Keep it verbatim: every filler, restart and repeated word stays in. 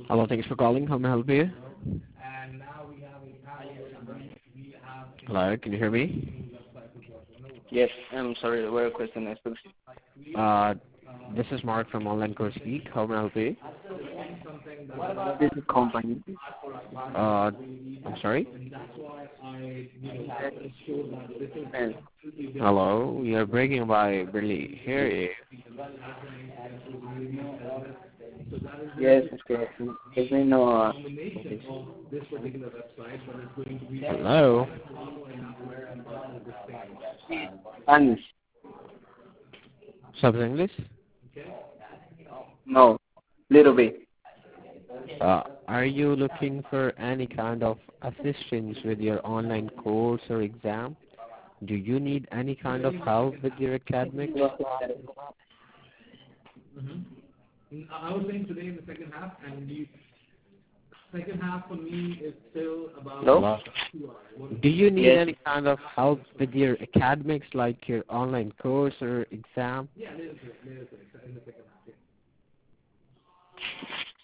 Hello, thanks for calling. How may I help you? Hello, can you hear me? Yes, I'm sorry, what question is this? Uh, this is Mark from Online Course Geek. How may I help you? This is company. Uh, I'm sorry? And Hello, you're breaking by barely hear you. yes, okay. Is there no uh, Hello? Spanish? Subs English? No, little bit. Uh, are you looking for any kind of assistance with your online course or exam? Do you need any kind of help with your academics? I was saying today in the second half, and the second half for me is still about Hello? two hours. Do you need Yes. any kind of help with your academics, like your online course or exam? Yeah, later today, later today, in the second half. Yeah.